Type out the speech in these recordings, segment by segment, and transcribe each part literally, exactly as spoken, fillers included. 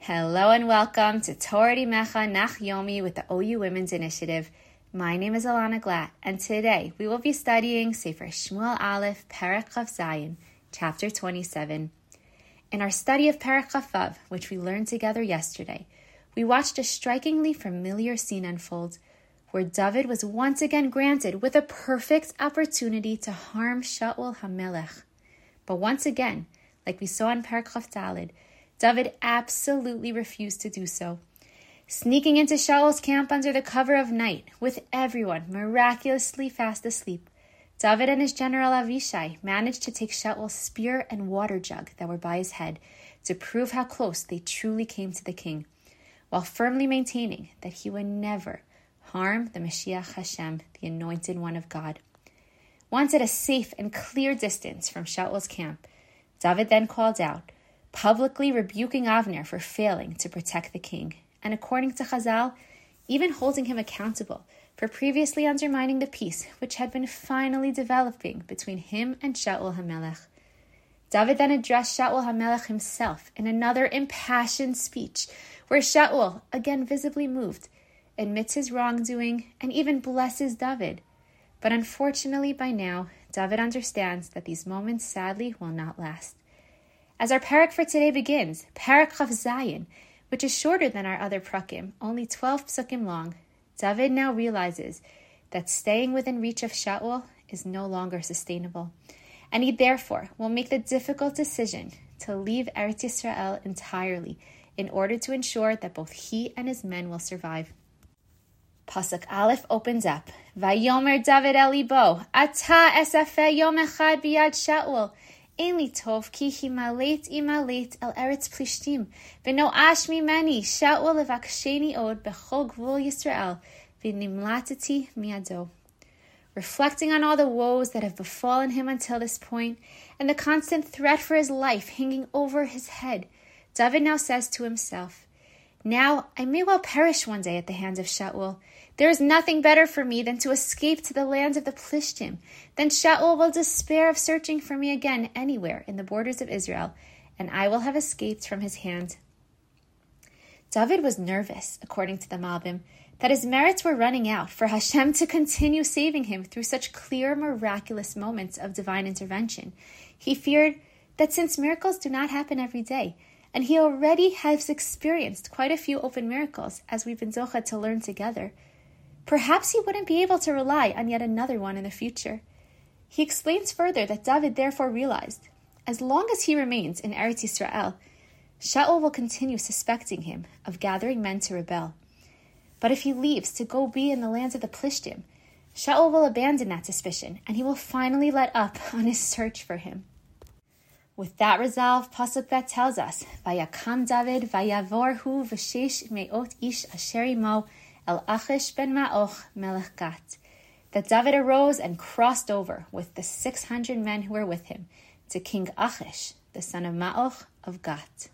Hello and welcome to Torah Mecha Nach Yomi with the O U Women's Initiative. My name is Alana Glatt, and today we will be studying Sefer Shmuel Aleph, Perek Chaf Zayin, chapter twenty-seven. In our study of Perek Chaf Vav, which we learned together yesterday, we watched a strikingly familiar scene unfold, where David was once again granted with a perfect opportunity to harm Shaul HaMelech. But once again, like we saw in Perek Chaf Daled, David absolutely refused to do so. Sneaking into Shaul's camp under the cover of night, with everyone miraculously fast asleep, David and his general Avishai managed to take Shaul's spear and water jug that were by his head to prove how close they truly came to the king, while firmly maintaining that he would never harm the Mashiach Hashem, the anointed one of God. Once at a safe and clear distance from Shaul's camp, David then called out, publicly rebuking Avner for failing to protect the king, and according to Chazal, even holding him accountable for previously undermining the peace which had been finally developing between him and Shaul HaMelech. David then addressed Shaul HaMelech himself in another impassioned speech, where Shaul, again visibly moved, admits his wrongdoing and even blesses David. But unfortunately by now, David understands that these moments sadly will not last. As our parak for today begins, Perek Chaf Zayin, which is shorter than our other prakim, only twelve psukim long, David now realizes that staying within reach of Shaul is no longer sustainable, and he therefore will make the difficult decision to leave Eretz Yisrael entirely in order to ensure that both he and his men will survive. Pasuk Aleph opens up, Vayomer David el libo, Ata esafeh yom echad biyad Shaul, Ein li tov ki himalet imalet el Eretz Plishtim, v'noash mimeni Shaul levaksheni od bechol gvul Yisrael, v'nimlatati miado. Reflecting on all the woes that have befallen him until this point, and the constant threat for his life hanging over his head, David now says to himself, now I may well perish one day at the hands of Shaul. There is nothing better for me than to escape to the lands of the Plishtim. Then Shaul will despair of searching for me again anywhere in the borders of Israel, and I will have escaped from his hand. David was nervous, according to the Malbim, that his merits were running out for Hashem to continue saving him through such clear, miraculous moments of divine intervention. He feared that since miracles do not happen every day, and he already has experienced quite a few open miracles, as we've been zocha to learn together, perhaps he wouldn't be able to rely on yet another one in the future. He explains further that David therefore realized, as long as he remains in Eretz Yisrael, Shaul will continue suspecting him of gathering men to rebel. But if he leaves to go be in the lands of the Plishtim, Shaul will abandon that suspicion, and he will finally let up on his search for him. With that resolve, Pasuk Bet tells us, Vayakam David, Vayavor hu v'shesh me'ot ish asher imo el Achish ben Ma'och melech Gat, that David arose and crossed over with the six hundred men who were with him to King Achish, the son of Ma'och of Gat.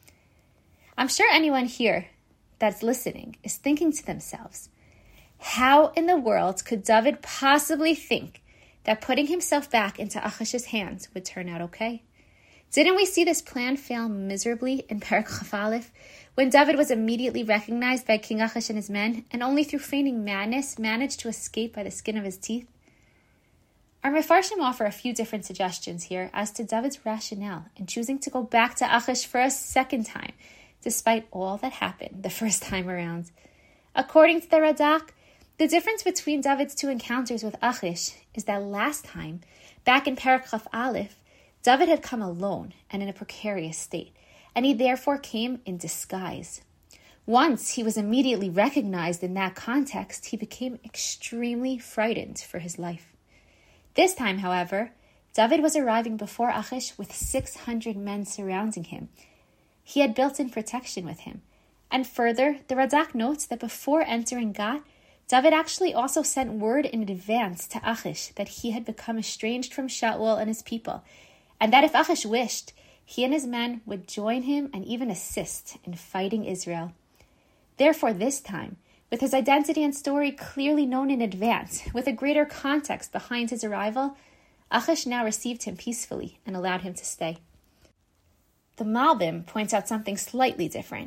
I'm sure anyone here that's listening is thinking to themselves, how in the world could David possibly think that putting himself back into Achish's hands would turn out okay? Didn't we see this plan fail miserably in Perek Chaf Aleph, when David was immediately recognized by King Achish and his men, and only through feigning madness managed to escape by the skin of his teeth? Our Mefarshim offer a few different suggestions here as to David's rationale in choosing to go back to Achish for a second time, despite all that happened the first time around. According to the Radak, the difference between David's two encounters with Achish is that last time, back in Perek Chaf Aleph, David had come alone and in a precarious state, and he therefore came in disguise. Once he was immediately recognized in that context, he became extremely frightened for his life. This time, however, David was arriving before Achish with six hundred men surrounding him. He had built-in protection with him. And further, the Radak notes that before entering Gat, David actually also sent word in advance to Achish that he had become estranged from Shaul and his people, and that if Achish wished, he and his men would join him and even assist in fighting Israel. Therefore, this time, with his identity and story clearly known in advance, with a greater context behind his arrival, Achish now received him peacefully and allowed him to stay. The Malbim points out something slightly different.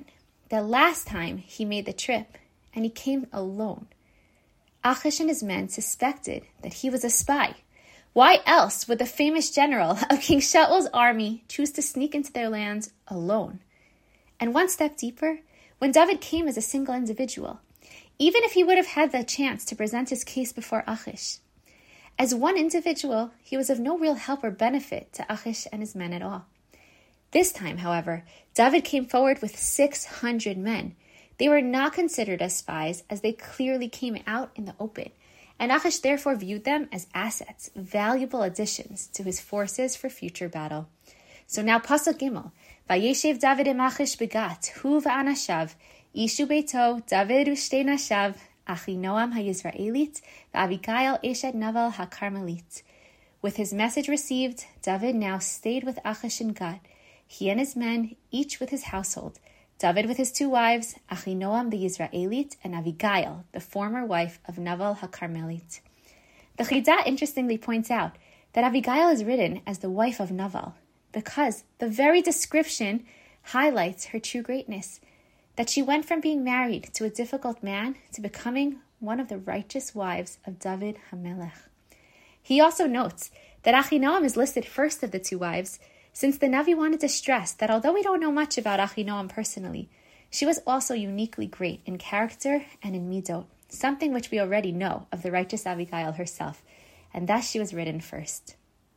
the last time he made the trip, and he came alone. Achish and his men suspected that he was a spy. Why else would the famous general of King Shaul's army choose to sneak into their lands alone? And one step deeper, when David came as a single individual, even if he would have had the chance to present his case before Achish, as one individual, he was of no real help or benefit to Achish and his men at all. This time, however, David came forward with six hundred men. They were not considered as spies, as they clearly came out in the open, and Achish therefore viewed them as assets, valuable additions to his forces for future battle. So now Pasuk Gimel, Vayeshev David im Achish begat, hu v'anashav, ishu beito, David u'shtei nashav, Achinoam ha-Yisraelit, v'Abigail eshet Naval ha-Carmelit. With his message received, David now stayed with Achish in Gat, he and his men, each with his household, David with his two wives, Achinoam the Yisraelit, and Abigail, the former wife of Naval ha-Carmelit. The Chidah interestingly points out that Abigail is written as the wife of Naval, because the very description highlights her true greatness, that she went from being married to a difficult man to becoming one of the righteous wives of David HaMelech. He also notes that Achinoam is listed first of the two wives, since the Navi wanted to stress that although we don't know much about Achinoam personally, she was also uniquely great in character and in midot, something which we already know of the righteous Abigail herself, and thus she was written first.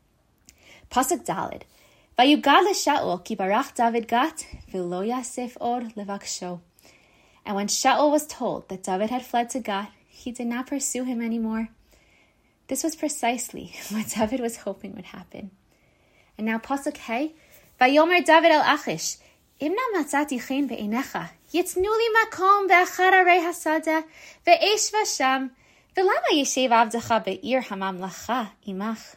Pasuk Daled, Vayugad leShaul ki barach David gat v'lo yasef od levaksho. And when Shaul was told that David had fled to Gat, he did not pursue him anymore. This was precisely what David was hoping would happen. And now Pasuk Hey, Vayomer David el Achish, Imna matzati chen be'einecha, yitznu li makom be'achar arei hasada, ve'esh v'sham, ve'lama yeshev avdecha be'ir hamamlacha imach.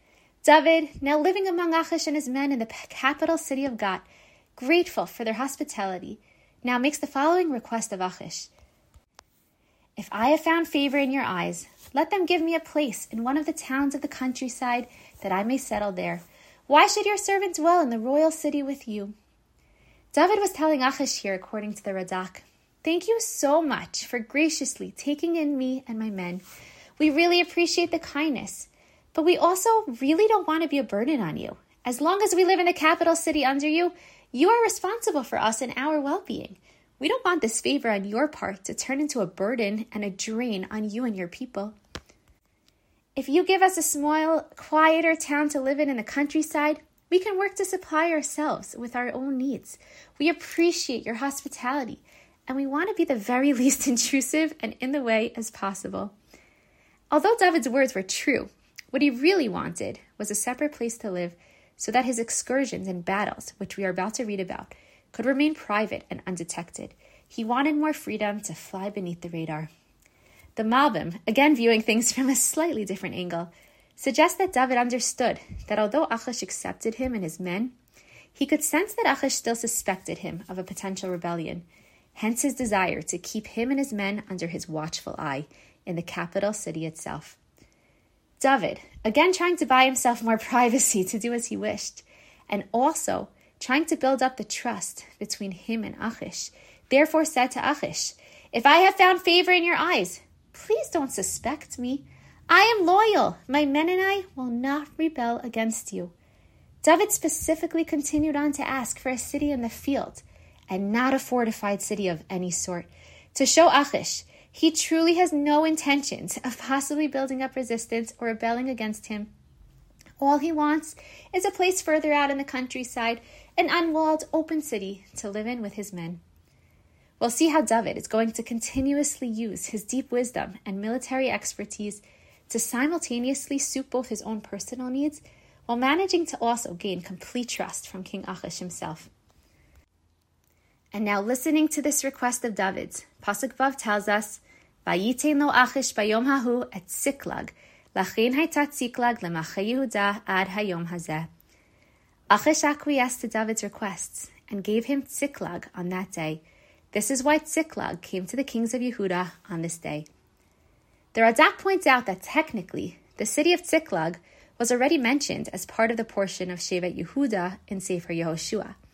David, now living among Achish and his men in the capital city of Gat, grateful for their hospitality, now makes the following request of Achish. If I have found favor in your eyes, let them give me a place in one of the towns of the countryside that I may settle there. Why should your servant dwell in the royal city with you? David was telling Achish here, according to the Radak, thank you so much for graciously taking in me and my men. We really appreciate the kindness, but we also really don't want to be a burden on you. As long as we live in the capital city under you, you are responsible for us and our well-being. We don't want this favor on your part to turn into a burden and a drain on you and your people. If you give us a small, quieter town to live in in the countryside, we can work to supply ourselves with our own needs. We appreciate your hospitality, and we want to be the very least intrusive and in the way as possible. Although David's words were true, what he really wanted was a separate place to live so that his excursions and battles, which we are about to read about, could remain private and undetected. He wanted more freedom to fly beneath the radar. The Malbim, again viewing things from a slightly different angle, suggests that David understood that although Achish accepted him and his men, he could sense that Achish still suspected him of a potential rebellion, hence his desire to keep him and his men under his watchful eye in the capital city itself. David, again trying to buy himself more privacy to do as he wished, and also trying to build up the trust between him and Achish, therefore said to Achish, if I have found favor in your eyes, please don't suspect me. I am loyal. My men and I will not rebel against you. David specifically continued on to ask for a city in the field and not a fortified city of any sort, to show Achish he truly has no intentions of possibly building up resistance or rebelling against him. All he wants is a place further out in the countryside, an unwalled, open city to live in with his men. We'll see how David is going to continuously use his deep wisdom and military expertise to simultaneously suit both his own personal needs while managing to also gain complete trust from King Achish himself. And now listening to this request of David's, Pasuk Vav tells us, Vayitein lo Achish bayom hahu et Siklag, lachein hayta Siklag lemache Yehuda ad hayom hazeh. Achish acquiesced to David's requests and gave him Siklag on that day. This is why Siklag came to the kings of Yehuda on this day. The Radak points out that technically, the city of Siklag was already mentioned as part of the portion of Shevet Yehuda in Sefer Yehoshua.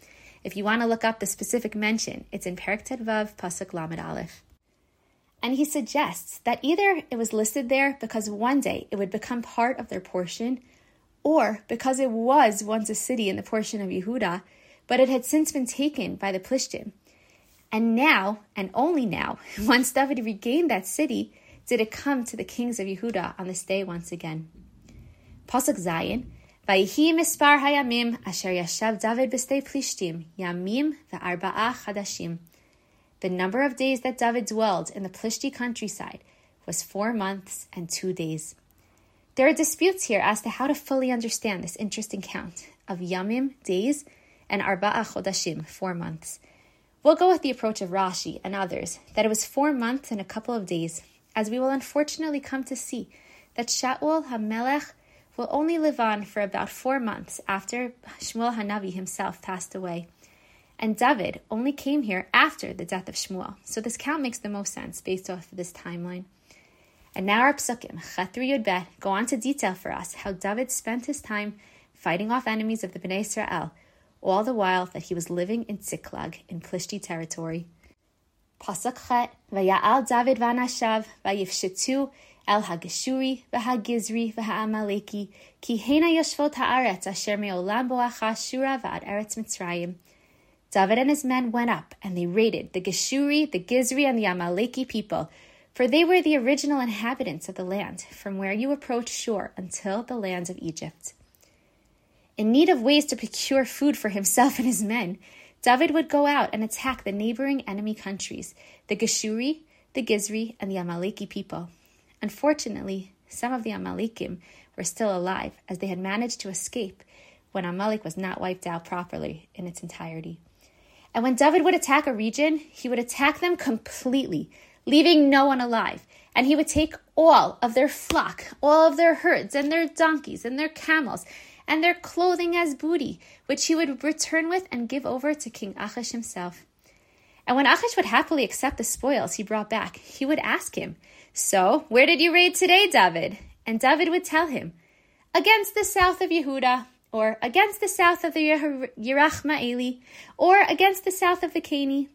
If you want to look up the specific mention, it's in Perek Tet Vav, Pasuk Lamed Aleph. And he suggests that either it was listed there because one day it would become part of their portion, or because it was once a city in the portion of Yehuda, but it had since been taken by the Plishtim. And now, and only now, once David regained that city, did it come to the kings of Yehuda on this day once again. Pasuk Zayin, Vayihi mispar hayamim asher yashav David b'stei Plishtim, yamim ve'arba'a chadashim. The number of days that David dwelled in the Plishti countryside was four months and two days. There are disputes here as to how to fully understand this interesting count of yamim, days, and arba'a chodashim, four months. We'll go with the approach of Rashi and others, that it was four months and a couple of days, as we will unfortunately come to see that Shaul HaMelech will only live on for about four months after Shmuel HaNavi himself passed away. And David only came here after the death of Shmuel, so this count makes the most sense based off of this timeline. And now our psukim, Chet through Yud Bet, go on to detail for us how David spent his time fighting off enemies of the Bnei Israel, all the while that he was living in Tsiklag, in Plishti territory. Pasuk Chet, Vaya'al David v'anashav, vayifshetu el hageshuri, v'hagizri, v'ha'amaleki, ki hena yoshvot ha'aretz asher me'olam bo'acha shura v'ad eretz Mitzrayim. David and his men went up, and they raided the Geshuri, the Gizri, and the Amaleki people, for they were the original inhabitants of the land, from where you approach Shur until the land of Egypt. In need of ways to procure food for himself and his men, David would go out and attack the neighboring enemy countries, the Geshuri, the Gizri, and the Amaleki people. Unfortunately, some of the Amalekim were still alive, as they had managed to escape when Amalek was not wiped out properly in its entirety. And when David would attack a region, he would attack them completely, leaving no one alive. And he would take all of their flock, all of their herds, and their donkeys, and their camels, and their clothing as booty, which he would return with and give over to King Achish himself. And when Achish would happily accept the spoils he brought back, he would ask him, "So, where did you raid today, David?" And David would tell him, "Against the south of Yehuda," or against the south of the Yerachmaeli, or against the south of the Cani.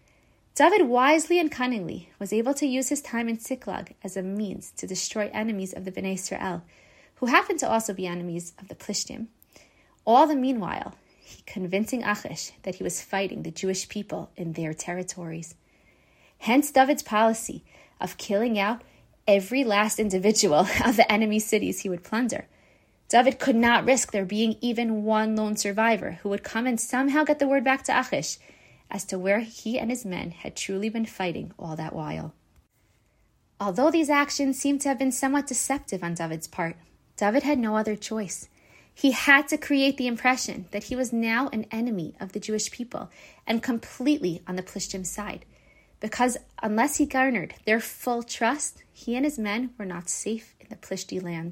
David wisely and cunningly was able to use his time in Tsiklag as a means to destroy enemies of the Bnei Israel, who happened to also be enemies of the Plishtim. All the meanwhile, he convincing Achish that he was fighting the Jewish people in their territories. Hence David's policy of killing out every last individual of the enemy cities he would plunder. David could not risk there being even one lone survivor who would come and somehow get the word back to Achish as to where he and his men had truly been fighting all that while. Although these actions seem to have been somewhat deceptive on David's part, David had no other choice. He had to create the impression that he was now an enemy of the Jewish people and completely on the Plishtim side, because unless he garnered their full trust, he and his men were not safe in the Plishti land.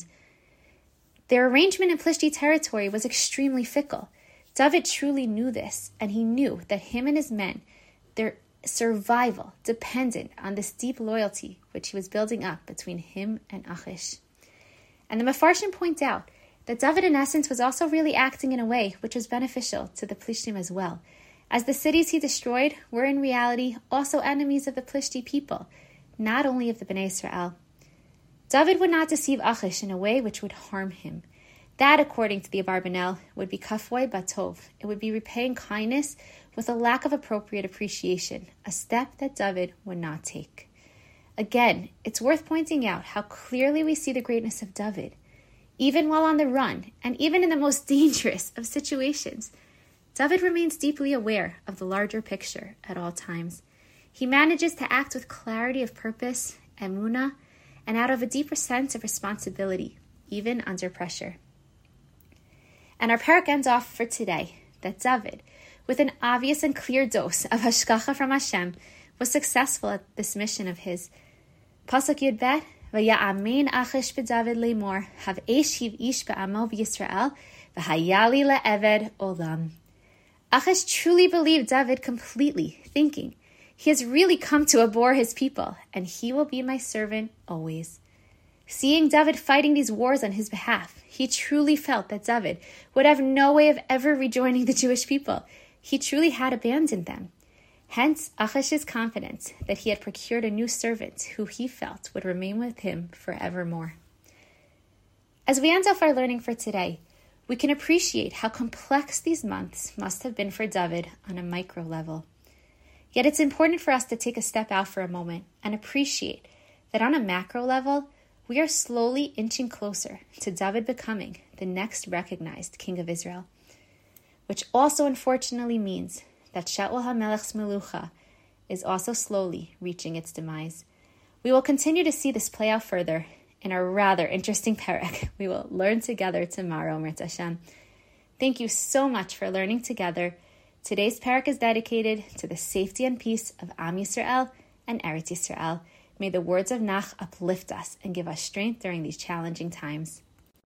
Their arrangement in Plishti territory was extremely fickle. David truly knew this, and he knew that him and his men, their survival depended on this deep loyalty which he was building up between him and Achish. And the Mefarshim point out that David in essence was also really acting in a way which was beneficial to the Plishtim as well, as the cities he destroyed were in reality also enemies of the Plishti people, not only of the Bnei Israel. David would not deceive Achish in a way which would harm him. That, according to the Abarbanel, would be kafoi batov. It would be repaying kindness with a lack of appropriate appreciation, a step that David would not take. Again, it's worth pointing out how clearly we see the greatness of David. Even while on the run, and even in the most dangerous of situations, David remains deeply aware of the larger picture at all times. He manages to act with clarity of purpose, emunah, and out of a deeper sense of responsibility, even under pressure. And our parak ends off for today that David, with an obvious and clear dose of hashgacha from Hashem, was successful at this mission of his. Pasuk Yud Bet, Vaya'amin Achish b'David le'mor, hav eshiv ish ba'amo v'Yisrael, v'hayali le'eved olam. Achish truly believed David completely, thinking, he has really come to abhor his people, and he will be my servant always. Seeing David fighting these wars on his behalf, he truly felt that David would have no way of ever rejoining the Jewish people. He truly had abandoned them. Hence, Achash's confidence that he had procured a new servant who he felt would remain with him forevermore. As we end off our learning for today, we can appreciate how complex these months must have been for David on a micro level. Yet it's important for us to take a step out for a moment and appreciate that on a macro level, we are slowly inching closer to David becoming the next recognized king of Israel, which also unfortunately means that Shaul HaMelech's Melucha is also slowly reaching its demise. We will continue to see this play out further in a rather interesting perek we will learn together tomorrow, Mirz Hashem. Thank you so much for learning together. Today's perek is dedicated to the safety and peace of Am Yisrael and Eretz Yisrael. May the words of Nach uplift us and give us strength during these challenging times.